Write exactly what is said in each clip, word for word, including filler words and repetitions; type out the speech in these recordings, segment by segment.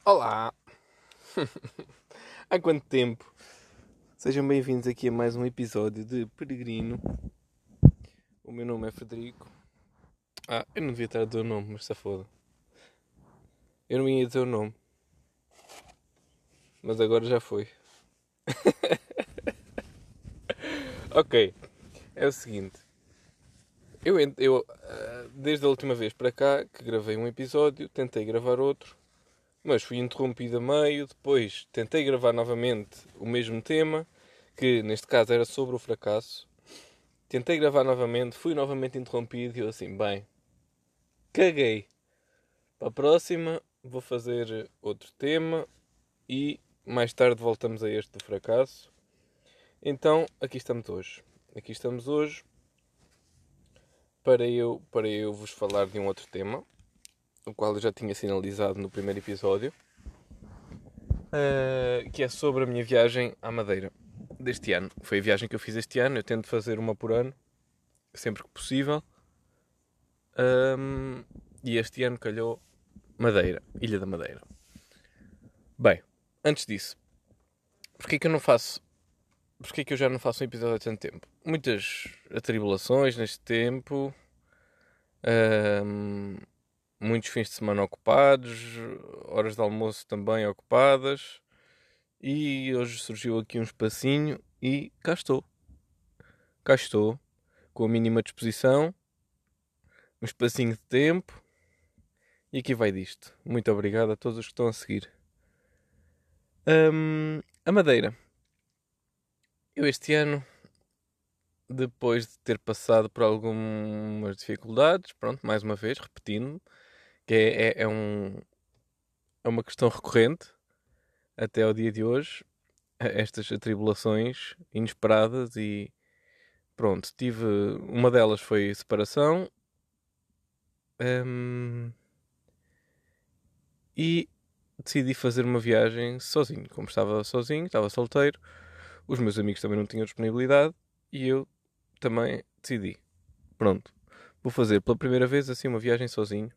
Olá! Há quanto tempo? Sejam bem-vindos aqui a mais um episódio de Peregrino. O meu nome é Frederico. Ah, eu não devia estar a dizer o nome, mas se foda. Eu não ia dizer o nome. Mas agora já foi. Ok, é o seguinte. Eu, eu desde a última vez para cá que gravei um episódio, tentei gravar outro, mas fui interrompido a meio. Depois tentei gravar novamente o mesmo tema, que neste caso era sobre o fracasso. Tentei gravar novamente, fui novamente interrompido e eu assim, bem, caguei. Para a próxima vou fazer outro tema e mais tarde voltamos a este do fracasso. Então, aqui estamos hoje. Aqui estamos hoje para eu, para eu vos falar de um outro tema, o qual eu já tinha sinalizado no primeiro episódio, uh, que é sobre a minha viagem à Madeira deste ano. Foi a viagem que eu fiz este ano, eu tento fazer uma por ano, sempre que possível. Um, e este ano calhou Madeira, Ilha da Madeira. Bem, antes disso, porquê que eu não faço... Porquê que eu já não faço um episódio há tanto tempo? Muitas atribulações neste tempo, um, muitos fins de semana ocupados, horas de almoço também ocupadas, e hoje surgiu aqui um espacinho e cá estou. Cá estou, com a mínima disposição, um espacinho de tempo, e aqui vai disto. Muito obrigado a todos os que estão a seguir. Um, a Madeira. Eu este ano, depois de ter passado por algumas dificuldades, pronto, mais uma vez, repetindo-me, que é, é, é, um, é uma questão recorrente até ao dia de hoje, estas atribulações inesperadas e pronto, tive, uma delas foi separação, hum, e decidi fazer uma viagem sozinho, como estava sozinho, estava solteiro, os meus amigos também não tinham disponibilidade e eu também decidi, pronto, vou fazer pela primeira vez assim uma viagem sozinho,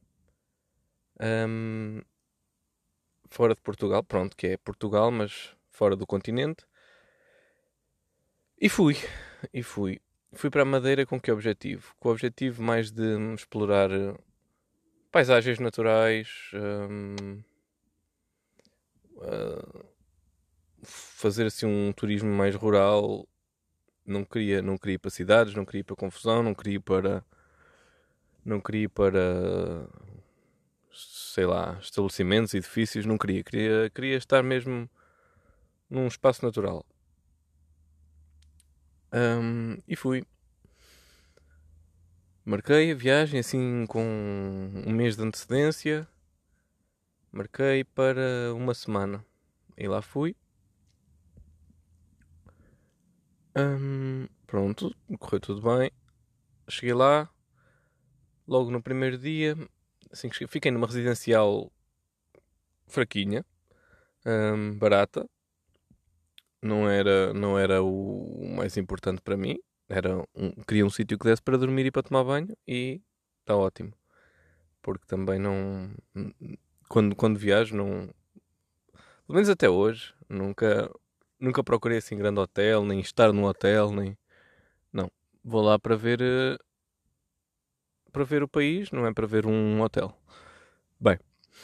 hum, fora de Portugal, pronto, que é Portugal, mas fora do continente. E fui, e fui. Fui para a Madeira com que objetivo? Com o objetivo mais de explorar paisagens naturais, hum, uh, fazer assim um turismo mais rural. Não queria, não queria ir para cidades, não queria ir para confusão, não queria ir para, não queria ir para, sei lá, estabelecimentos, edifícios, não queria. Queria, queria estar mesmo num espaço natural. Um, e fui. Marquei a viagem assim com um mês de antecedência. Marquei para uma semana. E lá fui. Um, pronto, correu tudo bem. Cheguei lá. Logo no primeiro dia, assim que cheguei, fiquei numa residencial fraquinha, um, barata. Não era, não era o mais importante para mim. Era um, queria um sítio que desse para dormir e para tomar banho. E está ótimo. Porque também não... Quando, quando viajo, não... Pelo menos até hoje, nunca, nunca procurei assim grande hotel, nem estar num hotel, nem... Não. Vou lá para ver... eh, para ver o país, não é para ver um hotel. Bem.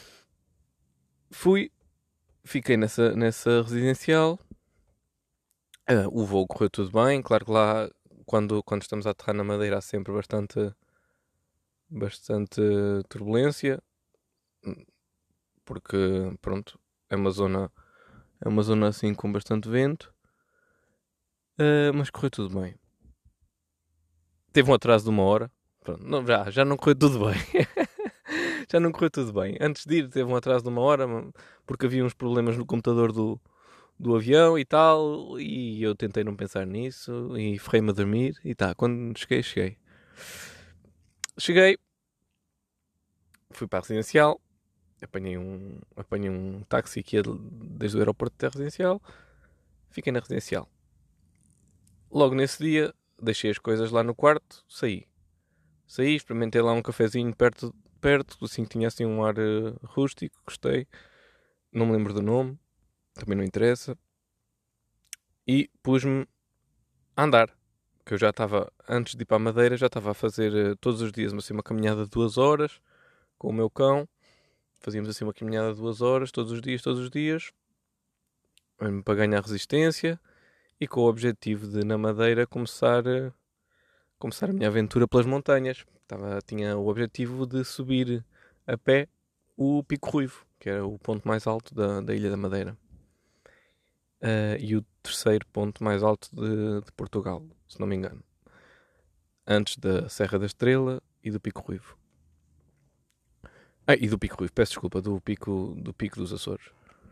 Fui. Fiquei nessa, nessa residencial. Uh, o voo correu tudo bem. Claro que lá, quando, quando estamos a aterrar na Madeira, há sempre bastante... Bastante turbulência. Porque, pronto, é uma zona... É uma zona assim com bastante vento. Uh, mas correu tudo bem. Teve um atraso de uma hora. Pronto, não, já, já não correu tudo bem. Já não correu tudo bem. Antes de ir teve um atraso de uma hora, porque havia uns problemas no computador do, do avião e tal, e eu tentei não pensar nisso, e ferrei-me a dormir, e tá, quando cheguei, cheguei. Cheguei, fui para a residencial, apanhei um, apanhei um táxi aqui desde o aeroporto até a residencial, fiquei na residencial. Logo nesse dia, deixei as coisas lá no quarto, saí. Saí, experimentei lá um cafezinho perto, perto assim que tinha assim um ar uh, rústico, gostei. não me lembro do nome, também não interessa, e pus-me a andar. Que eu já estava, antes de ir para a Madeira, já estava a fazer eh, todos os dias assim, uma caminhada de duas horas com o meu cão. Fazíamos assim uma caminhada de duas horas, todos os dias, todos os dias, mesmo para ganhar resistência e com o objetivo de, na Madeira, começar, eh, começar a minha aventura pelas montanhas. Estava, tinha o objetivo de subir a pé o Pico Ruivo, que era o ponto mais alto da, da Ilha da Madeira. Uh, e o terceiro ponto mais alto de, de Portugal, se não me engano. Antes da Serra da Estrela e do Pico Ruivo. Ah, e do Pico Ruivo, peço desculpa, do Pico, do pico dos Açores.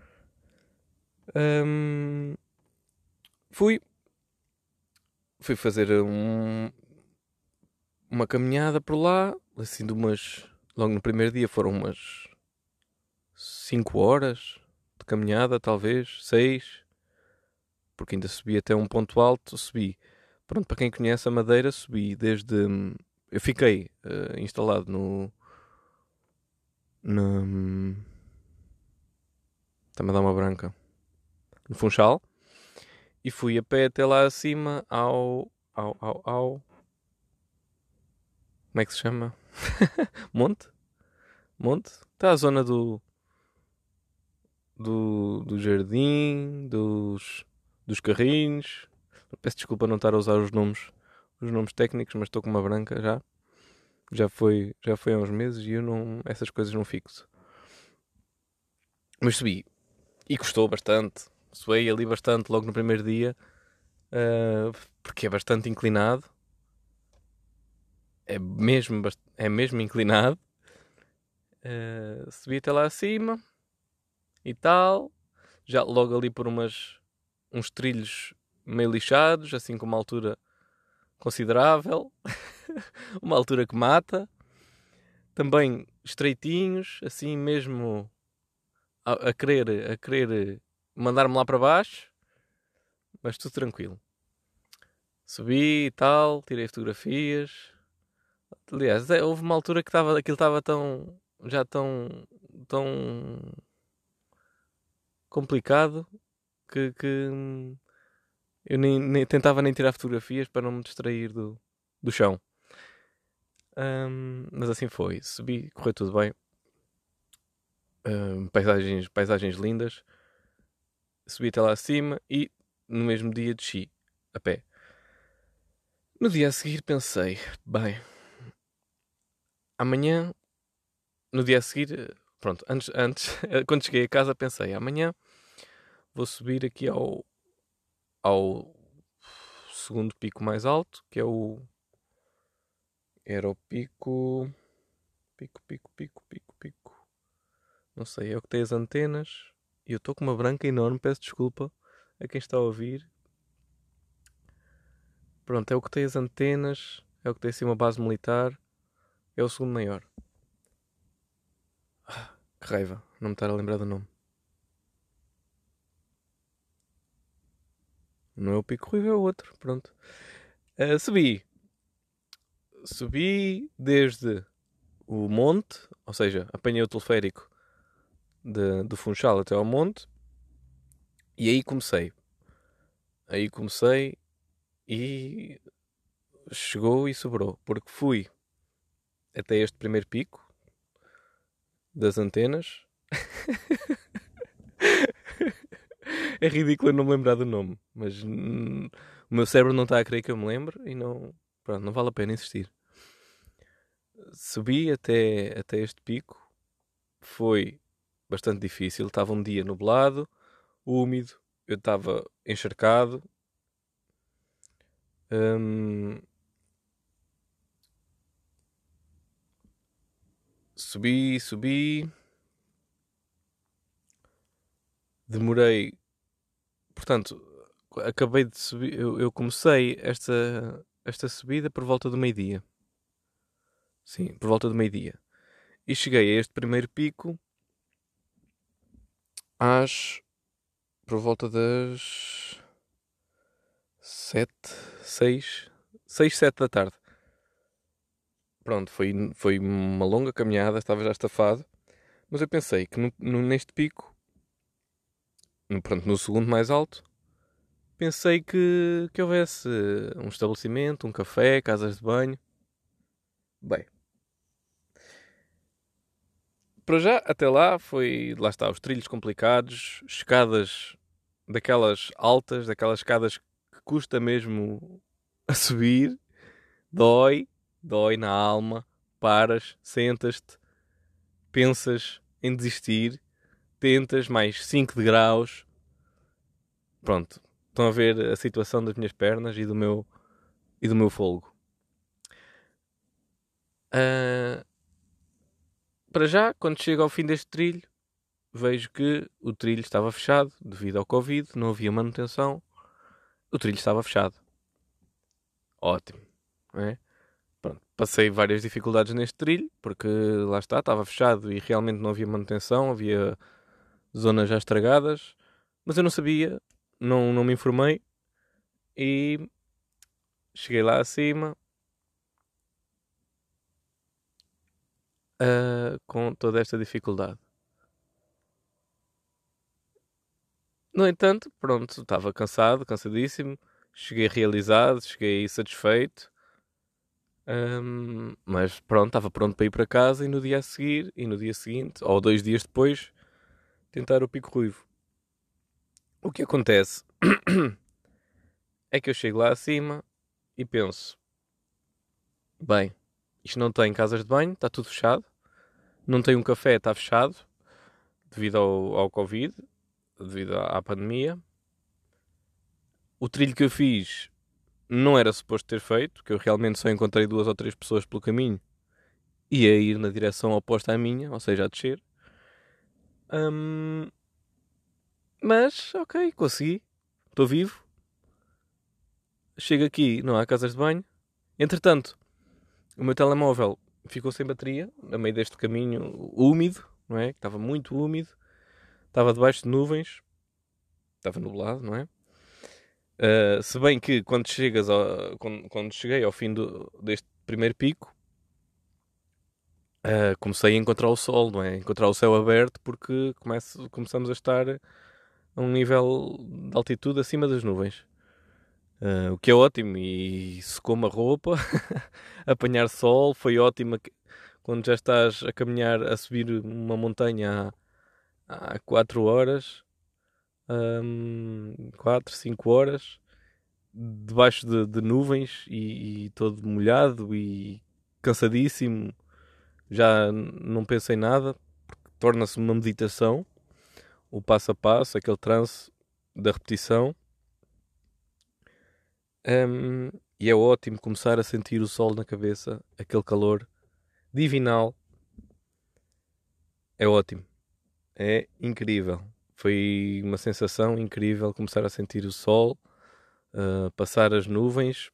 Hum, fui, fui fazer um, uma caminhada por lá, assim de umas... Logo no primeiro dia foram umas cinco horas de caminhada, talvez, seis, porque ainda subi até um ponto alto, subi. Pronto, para quem conhece a Madeira, subi desde... Eu fiquei uh, instalado no... no Está-me a dar uma branca. No Funchal. E fui a pé até lá acima ao... Ao, ao, ao... Como é que se chama? Monte? Monte? Está a zona do... Do, do jardim, dos, dos carrinhos. Peço desculpa não estar a usar os nomes, os nomes técnicos, mas estou com uma branca já. Já foi, já foi há uns meses e eu não, essas coisas não fixo. Mas subi e custou bastante. Suei ali bastante logo no primeiro dia, uh, porque é bastante inclinado. É mesmo, é mesmo inclinado. Uh, subi até lá acima e tal. Já logo ali por umas, uns trilhos meio lixados, assim com uma altura considerável. Uma altura que mata. Também estreitinhos, assim mesmo a, a querer, a querer mandar-me lá para baixo. Mas tudo tranquilo. Subi e tal, tirei fotografias. Aliás, é, houve uma altura que estava, aquilo estava tão, já tão, tão complicado que, que eu nem, nem- tentava nem tirar fotografias para não me distrair do, do chão. Ahm, mas assim foi. Subi, correu tudo bem. Ahm, paisagens, paisagens lindas. Subi até lá acima e no mesmo dia desci a pé. No dia a seguir pensei, bem, amanhã, no dia a seguir, pronto, antes, antes quando cheguei a casa pensei, amanhã vou subir aqui ao, ao segundo pico mais alto, que é o, era o pico, pico, pico, pico, pico, pico, não sei, é o que tem as antenas, e eu estou com uma branca enorme, peço desculpa a quem está a ouvir. Pronto, é o que tem as antenas, é o que tem assim uma base militar, é o segundo maior. Ah, que raiva, não me estar a lembrar do nome. Não é o Pico Ruivo, é o outro. Pronto. Uh, subi. Subi desde o monte, ou seja, apanhei o teleférico de, do Funchal até ao monte. E aí comecei. Aí comecei e chegou e sobrou. Porque fui até este primeiro pico das antenas. É ridículo eu não me lembrar do nome. Mas hum, o meu cérebro não está a querer que eu me lembre e não... Pronto, não vale a pena insistir. Subi até, até este pico. Foi bastante difícil. Estava um dia nublado, úmido, eu estava encharcado. Hum, subi, subi. Demorei. Portanto, acabei de subir. Eu, eu comecei esta, esta subida por volta do meio-dia. Sim, por volta do meio-dia. E cheguei a este primeiro pico às. Por volta das. Sete, seis. Seis, sete da tarde. Pronto, foi, foi uma longa caminhada, estava já estafado. Mas eu pensei que no, no- neste pico pronto, no segundo mais alto, pensei que, que houvesse um estabelecimento, um café, casas de banho. Bem, para já, até lá, foi, lá está, os trilhos complicados, escadas daquelas altas, daquelas escadas que custa mesmo a subir, dói, dói na alma, paras, sentas-te, pensas em desistir, tentas mais cinco degraus, pronto, estão a ver a situação das minhas pernas e do meu, e do meu fôlego. Ah, para já, quando chego ao fim deste trilho, vejo que o trilho estava fechado devido ao Covid, não havia manutenção, o trilho estava fechado. Ótimo, não é? Pronto, passei várias dificuldades neste trilho, porque lá está, estava fechado e realmente não havia manutenção, havia zonas já estragadas, mas eu não sabia, não, não me informei e cheguei lá acima, ah, com toda esta dificuldade. No entanto, pronto, estava cansado, cansadíssimo, cheguei realizado, cheguei satisfeito, ahm, mas pronto, estava pronto para ir para casa e no dia a seguir, e no dia seguinte, ou dois dias depois, tentar o Pico Ruivo. O que acontece é que eu chego lá acima e penso, bem, isto não tem casas de banho, está tudo fechado, não tem um café, está fechado, devido ao, ao Covid, devido à, à pandemia. O trilho que eu fiz não era suposto ter feito, que eu realmente só encontrei duas ou três pessoas pelo caminho e a ir na direção oposta à minha, ou seja, a descer. Hum, mas, ok, consegui. Estou vivo. Chego aqui, não há casas de banho. Entretanto, o meu telemóvel ficou sem bateria, a meio deste caminho úmido, não é? Estava muito úmido. Estava debaixo de nuvens. Estava nublado, não é? Uh, se bem que quando chegas ao- quando, quando cheguei ao fim do- deste primeiro pico, uh, comecei a encontrar o sol, não é? Encontrar o céu aberto porque começo- começamos a estar a um nível de altitude acima das nuvens. Uh, o que é ótimo e secou-me a roupa, apanhar sol, foi ótimo que- quando já estás a caminhar, a subir uma montanha há, há quatro horas, um, quatro, cinco horas, debaixo de, de nuvens e, e todo molhado e cansadíssimo, já n- não penso em nada, torna-se uma meditação, o passo a passo, aquele trance da repetição. Hum, e é ótimo começar a sentir o sol na cabeça, aquele calor divinal. É ótimo, é incrível. Foi uma sensação incrível começar a sentir o sol, uh, passar as nuvens,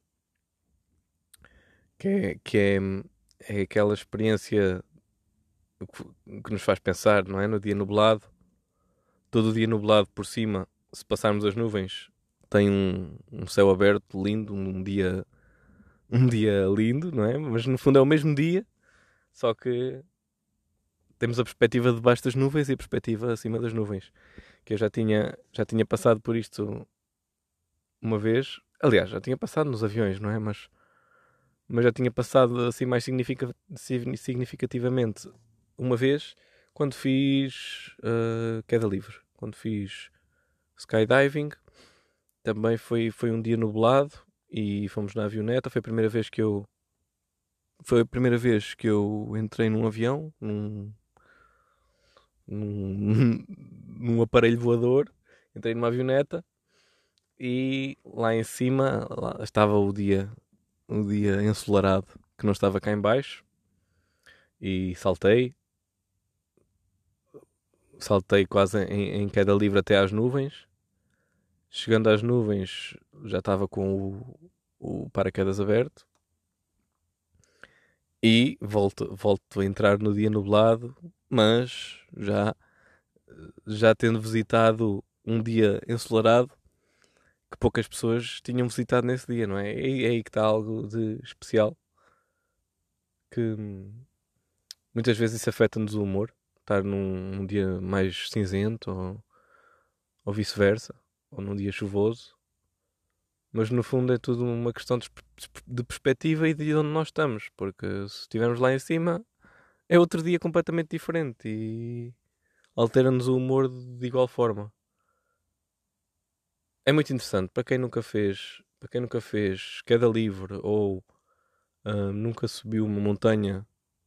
que é, que é, é aquela experiência que que nos faz pensar, não é? No dia nublado, todo o dia nublado por cima, se passarmos as nuvens, tem um, um céu aberto lindo, um dia, um dia lindo, não é? Mas no fundo é o mesmo dia, só que temos a perspectiva debaixo das nuvens e a perspectiva acima das nuvens. Que eu já tinha, já tinha passado por isto uma vez. Aliás, já tinha passado nos aviões, não é? Mas, mas já tinha passado assim mais significa- significativamente uma vez quando fiz uh, queda livre. Quando fiz skydiving. Também foi, foi um dia nublado e fomos na avioneta. Foi a primeira vez que eu foi a primeira vez que eu entrei num avião, num, num, num aparelho voador. Entrei numa avioneta e lá em cima lá estava o dia, o dia ensolarado que não estava cá em baixo e saltei, saltei quase em, em queda livre até às nuvens. Chegando às nuvens já estava com o, o paraquedas aberto e volto, volto a entrar no dia nublado, mas já, já tendo visitado um dia ensolarado que poucas pessoas tinham visitado nesse dia, não é? É, é aí que está algo de especial que hum, muitas vezes isso afeta-nos o humor, estar num, num dia mais cinzento ou, ou vice-versa, ou num dia chuvoso. Mas no fundo é tudo uma questão de, de perspectiva e de onde nós estamos, porque se estivermos lá em cima é outro dia completamente diferente e altera-nos o humor de igual forma. É muito interessante para quem nunca fez, para quem nunca fez queda livre ou ah, nunca subiu uma montanha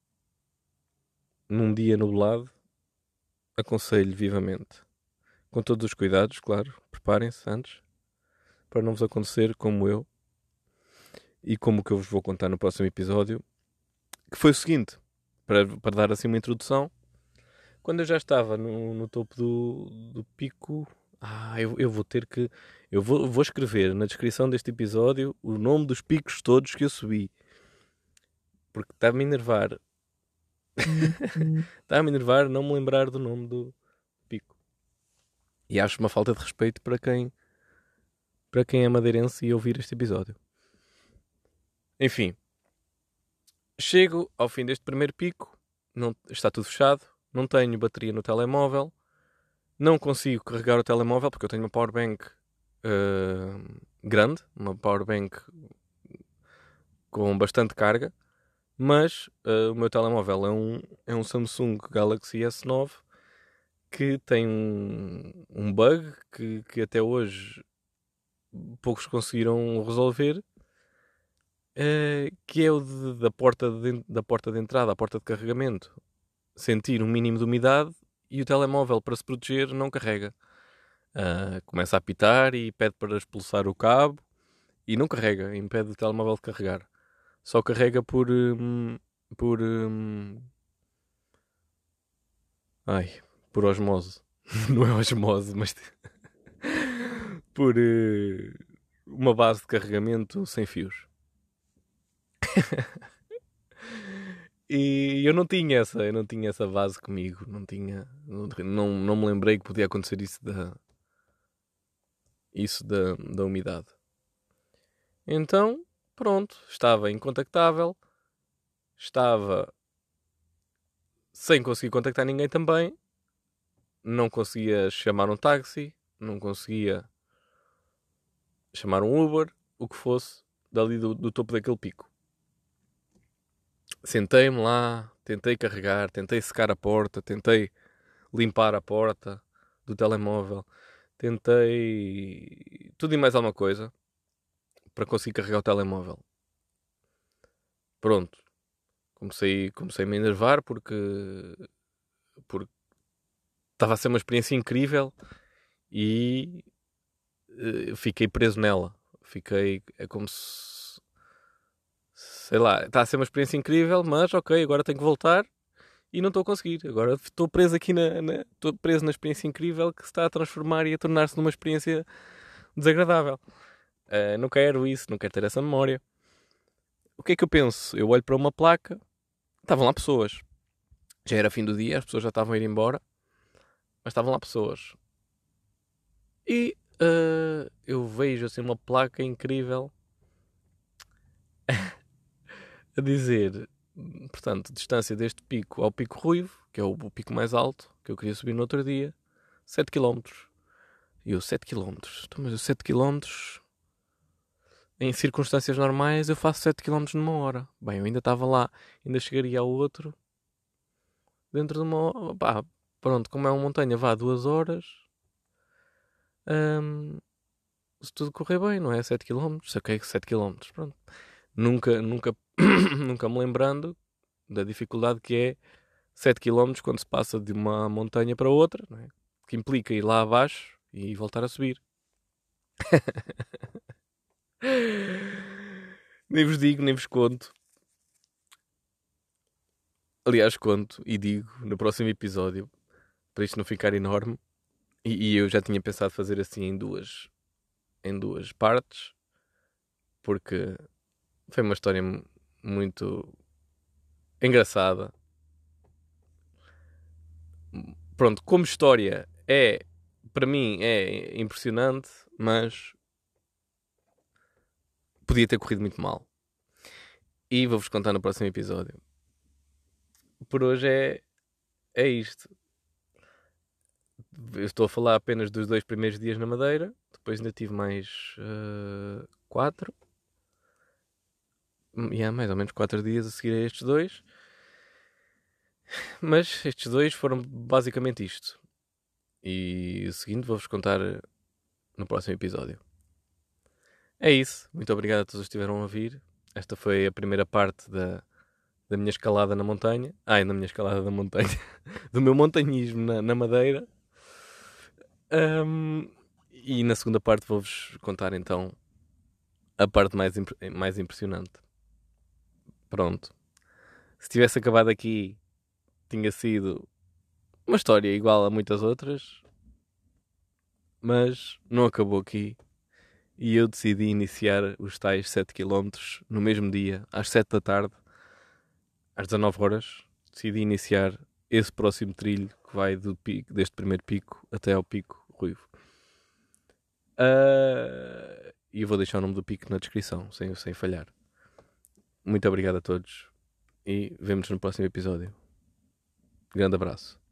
num dia nublado, aconselho vivamente. Com todos os cuidados, claro, preparem-se antes para não vos acontecer como eu e como o que eu vos vou contar no próximo episódio, que foi o seguinte, para, para dar assim uma introdução, quando eu já estava no, no topo do, do pico, ah, eu, eu vou ter que, eu vou, vou escrever na descrição deste episódio o nome dos picos todos que eu subi, porque está-me a enervar, está-me a enervar não me lembrar do nome do pico. E acho uma falta de respeito para quem, para quem é madeirense e ouvir este episódio. Enfim, chego ao fim deste primeiro pico, não, está tudo fechado, não tenho bateria no telemóvel, não consigo carregar o telemóvel porque eu tenho uma powerbank uh, grande, uma powerbank com bastante carga, mas uh, o meu telemóvel é um, é um Samsung Galaxy S nove que tem um, um bug que, que até hoje poucos conseguiram resolver, uh, que é o de, da, porta de, da porta de entrada, a porta de carregamento, sentir um mínimo de umidade e o telemóvel, para se proteger, não carrega. Uh, começa a apitar e pede para expulsar o cabo e não carrega, impede o telemóvel de carregar. Só carrega por... Hum, por... Hum, ai, por osmose. Não é osmose, mas... por uh, uma base de carregamento sem fios. E eu não tinha essa, eu não tinha essa base comigo, não tinha, não, não, não me lembrei que podia acontecer isso da, isso da, da umidade. Então, pronto, estava incontactável, estava sem conseguir contactar ninguém também, não conseguia chamar um táxi, não conseguia chamar um Uber, o que fosse, dali do, do topo daquele pico. Sentei-me lá, tentei carregar, tentei secar a porta, tentei limpar a porta do telemóvel, tentei tudo e mais alguma coisa para conseguir carregar o telemóvel. Pronto, comecei, comecei a me enervar porque, porque estava a ser uma experiência incrível e uh, fiquei preso nela. Fiquei, é como se, sei lá, está a ser uma experiência incrível, mas ok, agora tenho que voltar e não estou a conseguir. Agora estou preso aqui na, na, estou preso na experiência incrível que se está a transformar e a tornar-se numa experiência desagradável. Uh, não quero isso, não quero ter essa memória. O que é que eu penso? Eu olho para uma placa, estavam lá pessoas. Já era fim do dia, as pessoas já estavam a ir embora, mas estavam lá pessoas. E uh, eu vejo assim uma placa incrível a dizer, portanto, distância deste pico ao pico Ruivo, que é o, o pico mais alto, que eu queria subir no outro dia, sete quilómetros. E eu, sete quilómetros? Então, mas eu sete quilómetros, em circunstâncias normais, eu faço sete quilómetros numa hora. Bem, eu ainda estava lá, ainda chegaria ao outro dentro de uma hora. Pá, pronto, como é uma montanha, vá duas horas. Hum, se tudo correr bem, não é? sete quilómetros, saquei que sete quilómetros, pronto. Nunca, nunca, nunca me lembrando da dificuldade que é sete quilómetros quando se passa de uma montanha para outra, não é? Que implica ir lá abaixo e voltar a subir. Nem vos digo, nem vos conto. Aliás, conto e digo no próximo episódio, para isto não ficar enorme. E, e eu já tinha pensado fazer assim em duas, em duas partes, porque foi uma história muito engraçada. Pronto, como história é, para mim, é impressionante, mas podia ter corrido muito mal. E vou-vos contar no próximo episódio. Por hoje é, é isto. eu estou a falar apenas dos dois primeiros dias na Madeira. Depois ainda tive mais uh, quatro. E há mais ou menos quatro dias a seguir a estes dois. Mas estes dois foram basicamente isto. E o seguinte vou-vos contar no próximo episódio. É isso. Muito obrigado a todos que estiveram a ouvir. Esta foi a primeira parte da, da minha escalada na montanha. Ai, na minha escalada da montanha. Do meu montanhismo na, na Madeira. Um, e na segunda parte vou-vos contar então a parte mais, imp- mais impressionante. Pronto. Se tivesse acabado aqui, tinha sido uma história igual a muitas outras. Mas não acabou aqui. E eu decidi iniciar os tais sete quilómetros no mesmo dia, às sete da tarde, às dezanove horas. Decidi iniciar esse próximo trilho que vai do pico, deste primeiro pico até ao pico Ruivo. Uh, e eu vou deixar o nome do pico na descrição, sem, sem falhar. Muito obrigado a todos e vemo-nos no próximo episódio. Grande abraço.